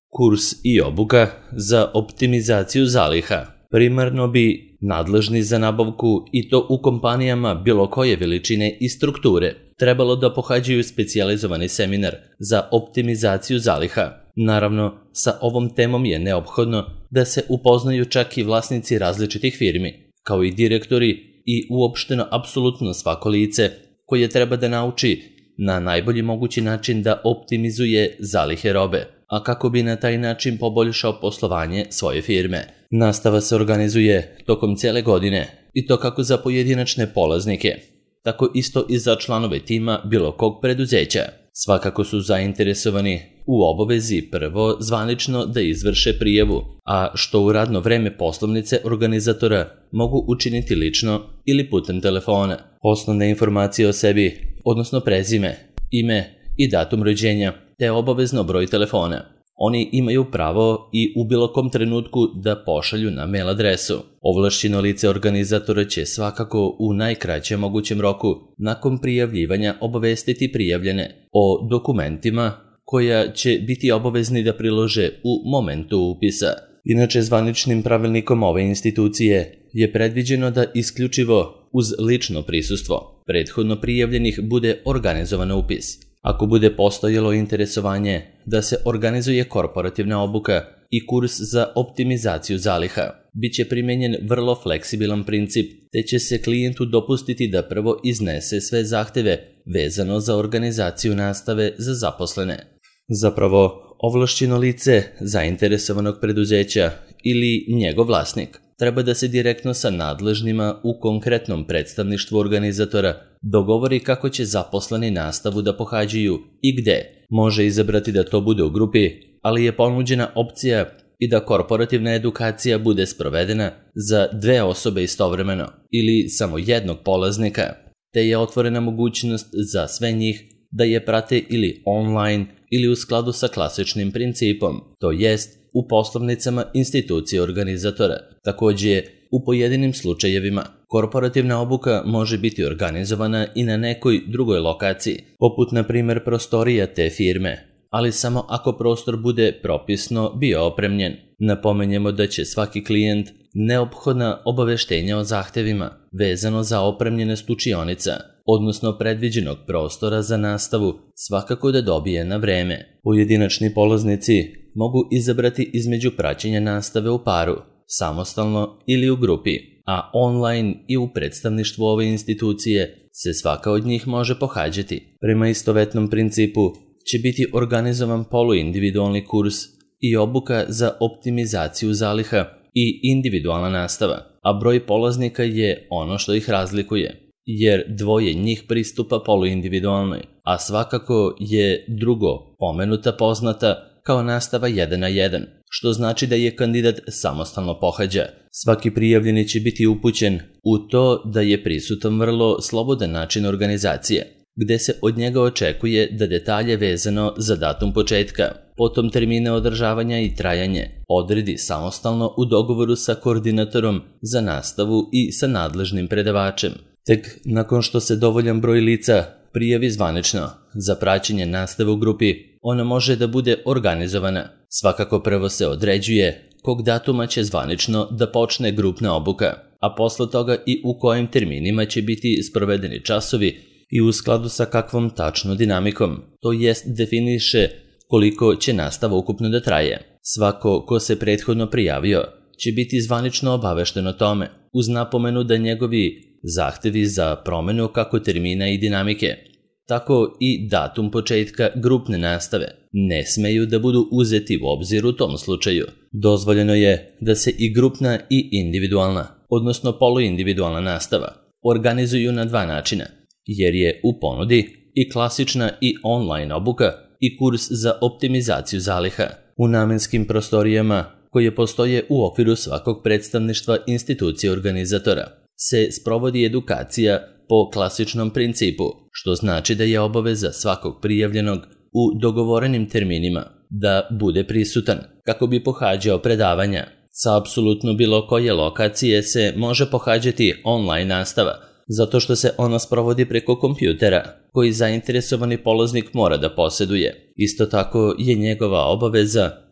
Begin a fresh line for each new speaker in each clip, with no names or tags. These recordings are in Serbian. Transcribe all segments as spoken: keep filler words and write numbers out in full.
Kurs i obuka za optimizaciju zaliha. Primarno bi nadležni za nabavku, i to u kompanijama bilo koje veličine i strukture, trebalo da pohađaju specijalizovani seminar za optimizaciju zaliha. Naravno, sa ovom temom je neophodno da se upoznaju čak i vlasnici različitih firmi, kao i direktori i uopšteno apsolutno svako lice koje treba da nauči na najbolji mogući način da optimizuje zalihe robe, a kako bi na taj način poboljšao poslovanje svoje firme. Nastava se organizuje tokom cijele godine, i to kako za pojedinačne polaznike, tako isto i za članove tima bilo kog preduzeća. Svakako su zainteresovani u obavezi prvo zvanično da izvrše prijavu, a što u radno vreme poslovnice organizatora mogu učiniti lično ili putem telefona. Osnovne informacije o sebi, odnosno prezime, ime i datum rođenja, te obavezno broj telefona. Oni imaju pravo i u bilo kom trenutku da pošalju na mail adresu. Ovlašćeno lice organizatora će svakako u najkraćem mogućem roku nakon prijavljivanja obavestiti prijavljene o dokumentima koja će biti obavezni da prilože u momentu upisa. Inače, zvaničnim pravilnikom ove institucije je predviđeno da isključivo uz lično prisustvo prethodno prijavljenih bude organizovan upis. Ako bude postojalo interesovanje da se organizuje korporativna obuka i kurs za optimizaciju zaliha, bit će primenjen vrlo fleksibilan princip, te će se klijentu dopustiti da prvo iznese sve zahteve vezano za organizaciju nastave za zaposlene. Zapravo, ovlašćeno lice zainteresovanog preduzeća ili njegov vlasnik treba da se direktno sa nadležnima u konkretnom predstavništvu organizatora dogovori kako će zaposleni nastavu da pohađaju i gde. Može izabrati da to bude u grupi, ali je ponuđena opcija i da korporativna edukacija bude sprovedena za dve osobe istovremeno ili samo jednog polaznika, te je otvorena mogućnost za sve njih da je prate ili online ili u skladu sa klasičnim principom, to jest u poslovnicama institucije organizatora. Također, u pojedinim slučajevima, korporativna obuka može biti organizovana i na nekoj drugoj lokaciji, poput na primjer prostorija te firme, ali samo ako prostor bude propisno bio opremljen. Napomenjemo da će svaki klijent neophodna obaveštenja o zahtevima vezano za opremljene slučionica, odnosno predviđenog prostora za nastavu, svakako da dobije na vreme. Pojedinačni polaznici mogu izabrati između praćenja nastave u paru, samostalno ili u grupi, a online i u predstavništvu ove institucije se svaka od njih može pohađati. Prema istovetnom principu će biti organizovan poluindividualni kurs i obuka za optimizaciju zaliha i individualna nastava, a broj polaznika je ono što ih razlikuje, jer dvoje njih pristupa poluindividualnoj, a svakako je drugo pomenuta poznata kao nastava jedan na jedan, što znači da je kandidat samostalno pohađa. Svaki prijavljeni će biti upućen u to da je prisutan vrlo slobodan način organizacije, gde se od njega očekuje da detalje vezano za datum početka, potom termine održavanja i trajanje, odredi samostalno u dogovoru sa koordinatorom za nastavu i sa nadležnim predavačem. Tek nakon što se dovoljan broj lica prijavi zvanično za praćenje nastave u grupi, ona može da bude organizovana. Svakako prvo se određuje kog datuma će zvanično da počne grupna obuka, a posle toga i u kojim terminima će biti sprovedeni časovi i u skladu sa kakvom tačno dinamikom, to jest definiše koliko će nastava ukupno da traje. Svako ko se prethodno prijavio će biti zvanično obavešten o tome, uz napomenu da njegovi zahtevi za promenu kako termina i dinamike, tako i datum početka grupne nastave ne smeju da budu uzeti u obzir u tom slučaju. Dozvoljeno je da se i grupna i individualna, odnosno poluindividualna nastava organizuju na dva načina, jer je u ponudi i klasična i online obuka i kurs za optimizaciju zaliha. U namenskim prostorijama koje postoje u okviru svakog predstavništva institucije organizatora se sprovodi edukacija po klasičnom principu, što znači da je obaveza svakog prijavljenog u dogovorenim terminima da bude prisutan kako bi pohađao predavanja. Sa apsolutno bilo koje lokacije se može pohađati online nastava, zato što se ona sprovodi preko kompjutera koji zainteresovani polaznik mora da posjeduje. Isto tako je njegova obaveza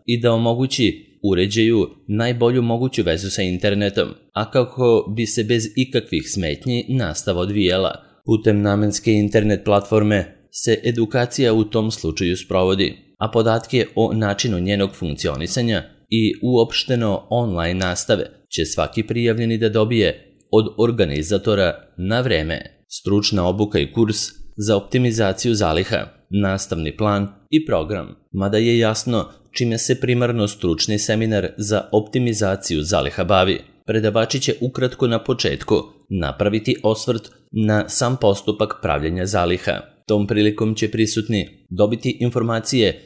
i da omogući uređaju najbolju moguću vezu sa internetom, a kako bi se bez ikakvih smetnji nastava odvijala. Putem namenske internet platforme se edukacija u tom slučaju sprovodi, a podatke o načinu njenog funkcionisanja i uopšteno online nastave će svaki prijavljeni da dobije od organizatora na vreme. Stručna obuka i kurs za optimizaciju zaliha, nastavni plan i program. Mada je jasno čime se primarno stručni seminar za optimizaciju zaliha bavi, predavači će ukratko na početku napraviti osvrt na sam postupak pravljenja zaliha. Tom prilikom će prisutni dobiti informacije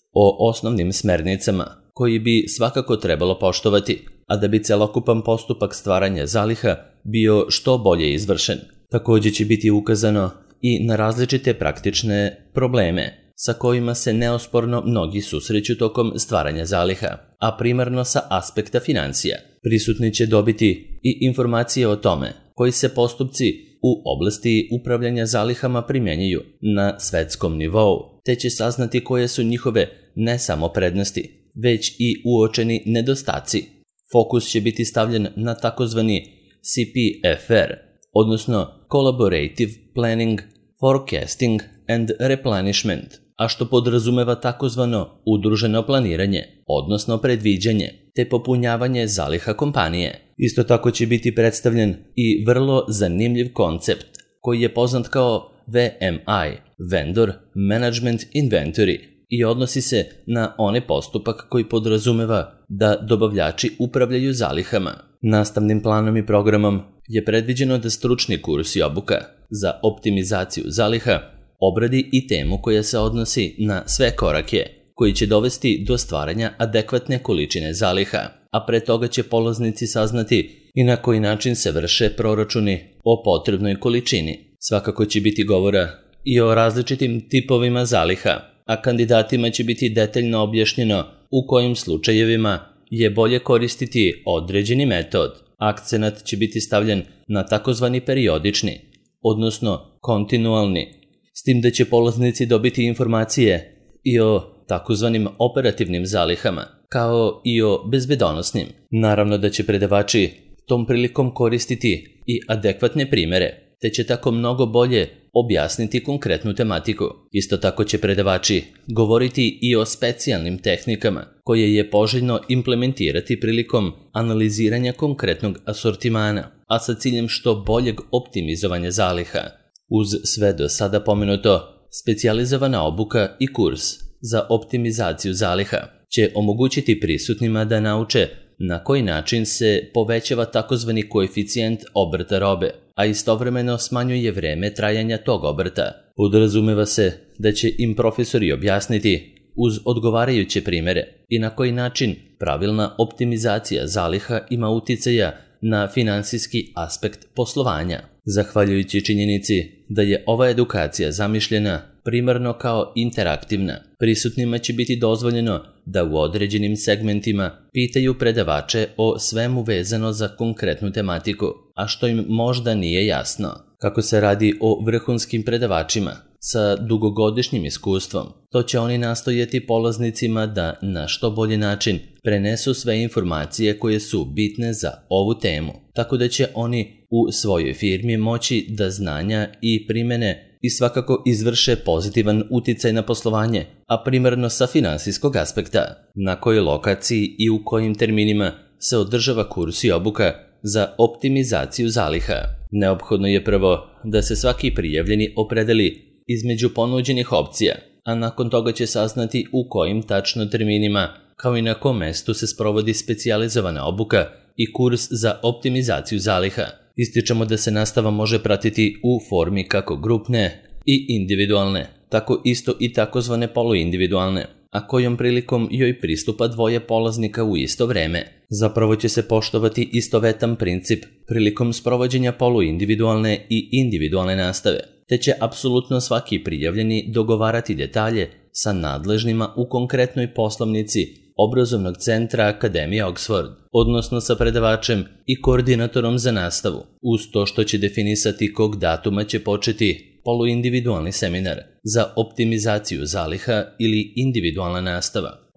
o osnovnim smernicama koji bi svakako trebalo poštovati, a da bi celokupan postupak stvaranja zaliha bio što bolje izvršen. Također će biti ukazano i na različite praktične probleme sa kojima se neosporno mnogi susreću tokom stvaranja zaliha, a primarno sa aspekta financija. Prisutni će dobiti i informacije o tome koji se postupci u oblasti upravljanja zalihama primjenjuju na svetskom nivou, te će saznati koje su njihove ne samo prednosti, već i uočeni nedostaci. Fokus će biti stavljen na takozvani C P F R, odnosno Collaborative Planning, Forecasting and Replenishment, a što podrazumeva takozvano udruženo planiranje, odnosno predviđanje, te popunjavanje zaliha kompanije. Isto tako će biti predstavljen i vrlo zanimljiv koncept koji je poznat kao V M I, Vendor Management Inventory, i odnosi se na onaj postupak koji podrazumeva da dobavljači upravljaju zalihama. Nastavnim planom i programom je predviđeno da stručni kurs i obuka za optimizaciju zaliha obradi i temu koja se odnosi na sve korake koji će dovesti do stvaranja adekvatne količine zaliha, a pre toga će polaznici saznati i na koji način se vrše proračuni o potrebnoj količini. Svakako će biti govora i o različitim tipovima zaliha, a kandidatima će biti detaljno objašnjeno u kojim slučajevima je bolje koristiti određeni metod. Akcenat će biti stavljen na takozvani periodični, odnosno kontinualni, s tim da će polaznici dobiti informacije i o takozvanim operativnim zalihama, kao i o bezbedonosnim. Naravno da će predavači tom prilikom koristiti i adekvatne primere, te će tako mnogo bolje objasniti konkretnu tematiku. Isto tako će predavači govoriti i o specijalnim tehnikama koje je poželjno implementirati prilikom analiziranja konkretnog asortimana, a sa ciljem što boljeg optimizovanja zaliha. Uz sve do sada pomenuto, specijalizovana obuka i kurs za optimizaciju zaliha će omogućiti prisutnima da nauče na koji način se povećava takozvani koeficijent obrta robe, a istovremeno smanjuje vreme trajanja tog obrta. Podrazumeva se da će im profesori objasniti uz odgovarajuće primere i na koji način pravilna optimizacija zaliha ima uticaja na finansijski aspekt poslovanja. Zahvaljujući činjenici da je ova edukacija zamišljena primarno kao interaktivna, prisutnima će biti dozvoljeno da u određenim segmentima pitaju predavače o svemu vezano za konkretnu tematiku, a što im možda nije jasno. Kako se radi o vrhunskim predavačima sa dugogodišnjim iskustvom, to će oni nastojati polaznicima da na što bolji način prenesu sve informacije koje su bitne za ovu temu, tako da će oni u svojoj firmi moći da znanja i primene i svakako izvrše pozitivan uticaj na poslovanje, a primarno sa finansijskog aspekta. Na kojoj lokaciji i u kojim terminima se održava kurs i obuka za optimizaciju zaliha? Neophodno je prvo da se svaki prijavljeni opredeli između ponuđenih opcija, a nakon toga će saznati u kojim tačno terminima, kao i na kom mestu se sprovodi specijalizovana obuka i kurs za optimizaciju zaliha. Ističemo da se nastava može pratiti u formi kako grupne i individualne, tako isto i takozvane poluindividualne, a kojom prilikom joj pristupa dvoje polaznika u isto vreme. Zapravo će se poštovati istovetan princip prilikom sprovođenja poluindividualne i individualne nastave, te će apsolutno svaki prijavljeni dogovarati detalje sa nadležnima u konkretnoj poslovnici obrazovnog centra Akademije Oxford, odnosno sa predavačem i koordinatorom za nastavu, uz to što će definisati kog datuma će početi poluindividualni seminar za optimizaciju zaliha ili individualna nastava.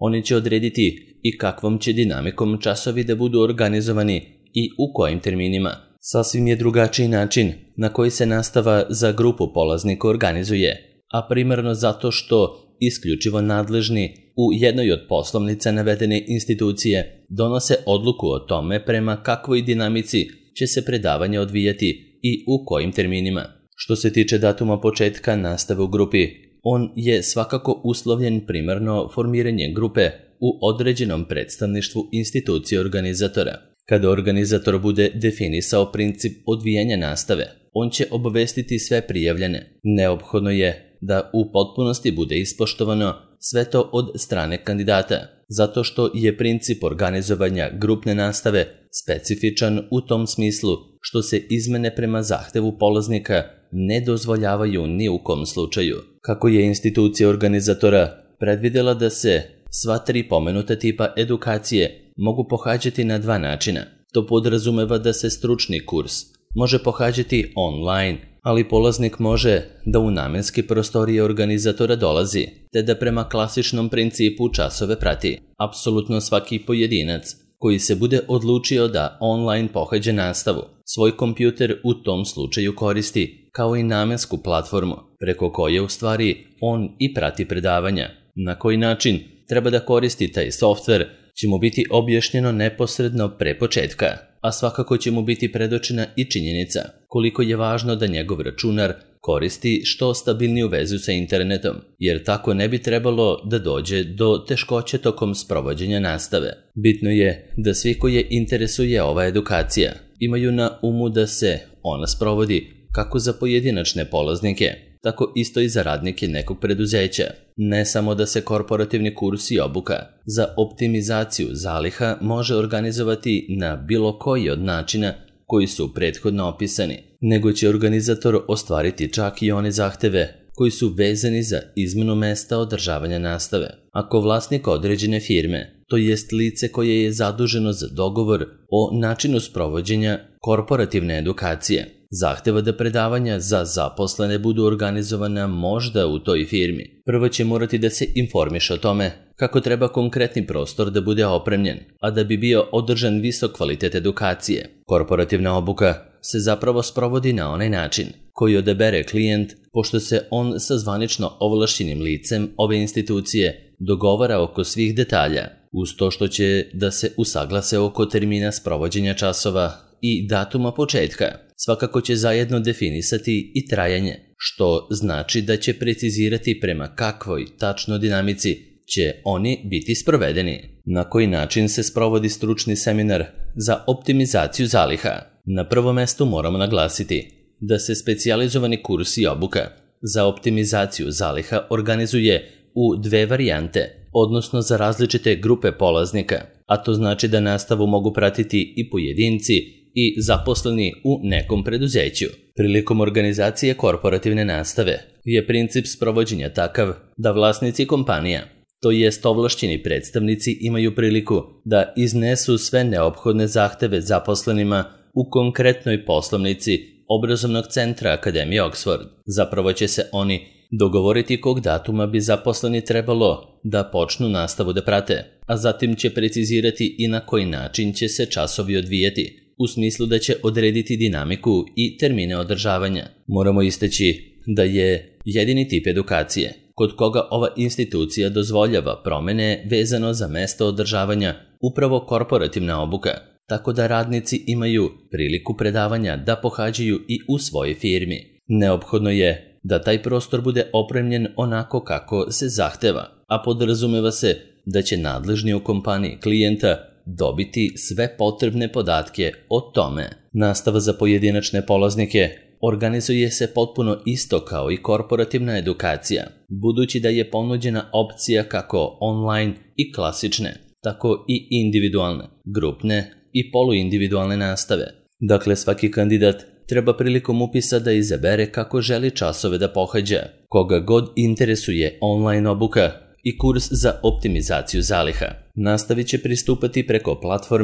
Oni će odrediti i kakvom će dinamikom časovi da budu organizovani i u kojim terminima. Sasvim je drugačiji način na koji se nastava za grupu polaznika organizuje, a primarno zato što isključivo nadležni u jednoj od poslovnica navedene institucije donose odluku o tome prema kakvoj dinamici će se predavanje odvijati i u kojim terminima. Što se tiče datuma početka nastave u grupi, on je svakako uslovljen primarno formiranjem grupe u određenom predstavništvu institucije organizatora. Kada organizator bude definisao princip odvijanja nastave, on će obavestiti sve prijavljene. Neophodno je da u potpunosti bude ispoštovano sve to od strane kandidata, zato što je princip organizovanja grupne nastave specifičan u tom smislu što se izmene prema zahtevu polaznika ne dozvoljavaju ni u kom slučaju. Kako je institucija organizatora predvidela da se sva tri pomenuta tipa edukacije mogu pohađati na dva načina. To podrazumeva da se stručni kurs može pohađati online, ali polaznik može da u namenske prostorije organizatora dolazi, te da prema klasičnom principu časove prati. Apsolutno svaki pojedinac koji se bude odlučio da online pohađa nastavu, svoj kompjuter u tom slučaju koristi kao i namensku platformu, preko koje u stvari on i prati predavanja. Na koji način treba da koristi taj softver će mu biti objašnjeno neposredno pre početka, a svakako će mu biti predočena i činjenica koliko je važno da njegov računar koristi što stabilniju vezu sa internetom, jer tako ne bi trebalo da dođe do teškoće tokom sprovođenja nastave. Bitno je da svi koje interesuje ova edukacija imaju na umu da se ona sprovodi kako za pojedinačne polaznike, tako isto i za radnike nekog preduzeća. Ne samo da se korporativni kurs i obuka za optimizaciju zaliha može organizovati na bilo koji od načina koji su prethodno opisani, nego će organizator ostvariti čak i one zahteve koji su vezani za izmenu mesta održavanja nastave. Ako vlasnik određene firme, to jest lice koje je zaduženo za dogovor o načinu sprovođenja korporativne edukacije, zahteva da predavanja za zaposlene budu organizovana možda u toj firmi, prvo će morati da se informiše o tome kako treba konkretni prostor da bude opremljen, a da bi bio održan visok kvalitet edukacije. Korporativna obuka se zapravo sprovodi na onaj način koji odabere klijent, pošto se on sa zvanično ovlašćenim licem ove institucije dogovara oko svih detalja, uz to što će da se usaglase oko termina sprovođenja časova i datuma početka. Svakako će zajedno definisati i trajanje, što znači da će precizirati prema kakvoj tačno dinamici će oni biti sprovedeni. Na koji način se sprovodi stručni seminar za optimizaciju zaliha? Na prvom mestu moramo naglasiti da se specijalizovani kurs i obuka za optimizaciju zaliha organizuje u dve varijante, odnosno za različite grupe polaznika, a to znači da nastavu mogu pratiti i pojedinci i zaposleni u nekom preduzeću. Prilikom organizacije korporativne nastave je princip sprovođenja takav da vlasnici kompanija, to jest ovlašćeni predstavnici, imaju priliku da iznesu sve neophodne zahteve zaposlenima u konkretnoj poslovnici obrazovnog centra Akademije Oxford. Zapravo će se oni dogovoriti kog datuma bi zaposleni trebalo da počnu nastavu da prate, a zatim će precizirati i na koji način će se časovi odvijati, u smislu da će odrediti dinamiku i termine održavanja. Moramo istaći da je jedini tip edukacije kod koga ova institucija dozvoljava promene vezano za mesto održavanja upravo korporativna obuka, tako da radnici imaju priliku predavanja da pohađaju i u svojoj firmi. Neophodno je da taj prostor bude opremljen onako kako se zahteva, a podrazumeva se da će nadležni u kompaniji klijenta dobiti sve potrebne podatke o tome. Nastava za pojedinačne polaznike organizuje se potpuno isto kao i korporativna edukacija, budući da je ponuđena opcija kako online i klasične, tako i individualne, grupne i poluindividualne nastave. Dakle, svaki kandidat treba prilikom upisa da izabere kako želi časove da pohađa. Koga god interesuje online obuka i kurs za optimizaciju zaliha, nastavi će pristupati preko platforme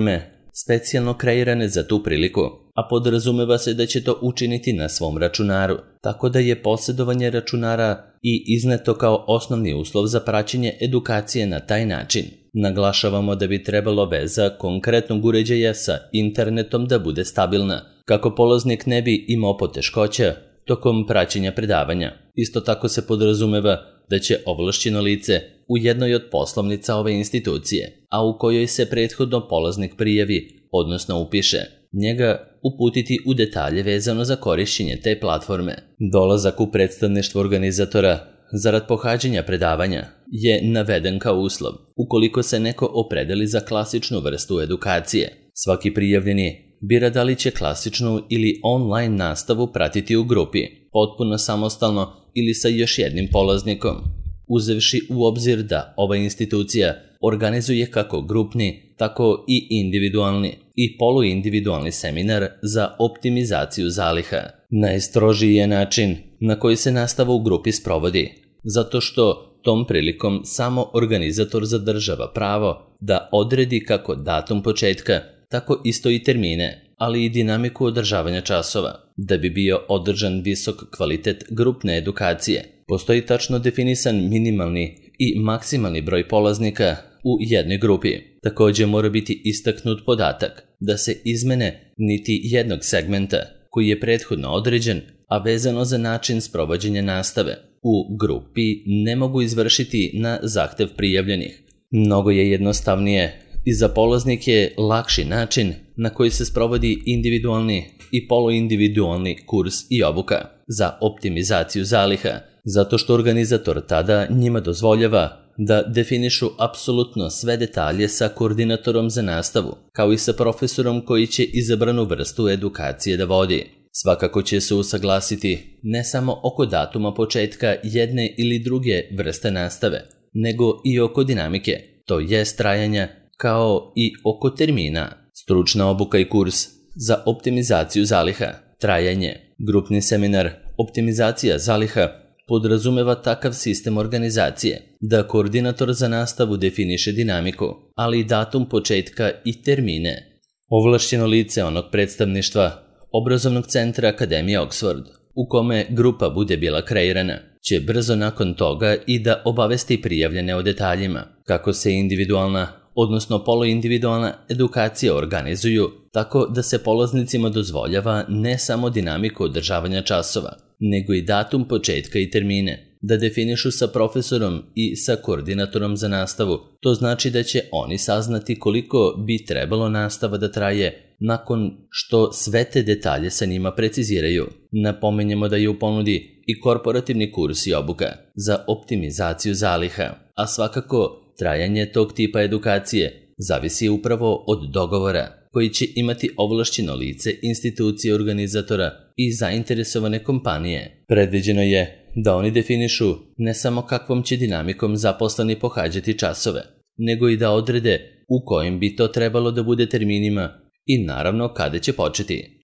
specijalno kreirane za tu priliku, a podrazumeva se da će to učiniti na svom računaru, tako da je posjedovanje računara i izneto kao osnovni uslov za praćenje edukacije na taj način. Naglašavamo da bi trebalo veza konkretnog uređaja sa internetom da bude stabilna, kako polaznik ne bi imao poteškoća tokom praćenja predavanja. Isto tako se podrazumeva da će ovlašćeno lice u jednoj od poslovnica ove institucije, a u kojoj se prethodno polaznik prijavi, odnosno upiše, njega uputiti u detalje vezano za korišćenje te platforme. Dolazak u predstavništvo organizatora zarad pohađanja predavanja je naveden kao uslov ukoliko se neko opredeli za klasičnu vrstu edukacije. Svaki prijavljeni bira da li će klasičnu ili online nastavu pratiti u grupi, potpuno samostalno ili sa još jednim polaznikom, uzevši u obzir da ova institucija organizuje kako grupni, tako i individualni i poluindividualni seminar za optimizaciju zaliha. Najstrožiji je način na koji se nastava u grupi sprovodi, zato što tom prilikom samo organizator zadržava pravo da odredi kako datum početka, tako isto i termine, ali i dinamiku održavanja časova. Da bi bio održan visok kvalitet grupne edukacije, postoji tačno definisan minimalni i maksimalni broj polaznika u jednoj grupi. Također mora biti istaknut podatak da se izmene niti jednog segmenta koji je prethodno određen, a vezano za način sprovođenja nastave u grupi ne mogu izvršiti na zahtev prijavljenih. Mnogo je jednostavnije i za polaznike lakši način na koji se sprovodi individualni i poluindividualni kurs i obuka za optimizaciju zaliha, zato što organizator tada njima dozvoljava da definišu apsolutno sve detalje sa koordinatorom za nastavu, kao i sa profesorom koji će izabranu vrstu edukacije da vodi. Svakako će se usaglasiti ne samo oko datuma početka jedne ili druge vrste nastave, nego i oko dinamike, to jest trajanja, kao i oko termina. Stručna obuka i kurs za optimizaciju zaliha, trajanje, grupni seminar, optimizacija zaliha podrazumeva takav sistem organizacije da koordinator za nastavu definiše dinamiku, ali i datum početka i termine. Ovlašćeno lice onog predstavništva obrazovnog centra Akademije Oxford, u kome grupa bude bila kreirana, će brzo nakon toga i da obavesti prijavljene o detaljima, kako se individualna, odnosno poluindividualna edukacija organizuju, tako da se polaznicima dozvoljava ne samo dinamiku održavanja časova, nego i datum početka i termine, da definišu sa profesorom i sa koordinatorom za nastavu. To znači da će oni saznati koliko bi trebalo nastava da traje nakon što sve te detalje sa njima preciziraju. Napominjemo da je u ponudi i korporativni kurs i obuka za optimizaciju zaliha, a svakako trajanje tog tipa edukacije zavisi upravo od dogovora koji će imati ovlašćeno lice institucije organizatora i zainteresovane kompanije. Predviđeno je da oni definišu ne samo kakvom će dinamikom zaposleni pohađati časove, nego i da odrede u kojim bi to trebalo da bude terminima i naravno kada će početi.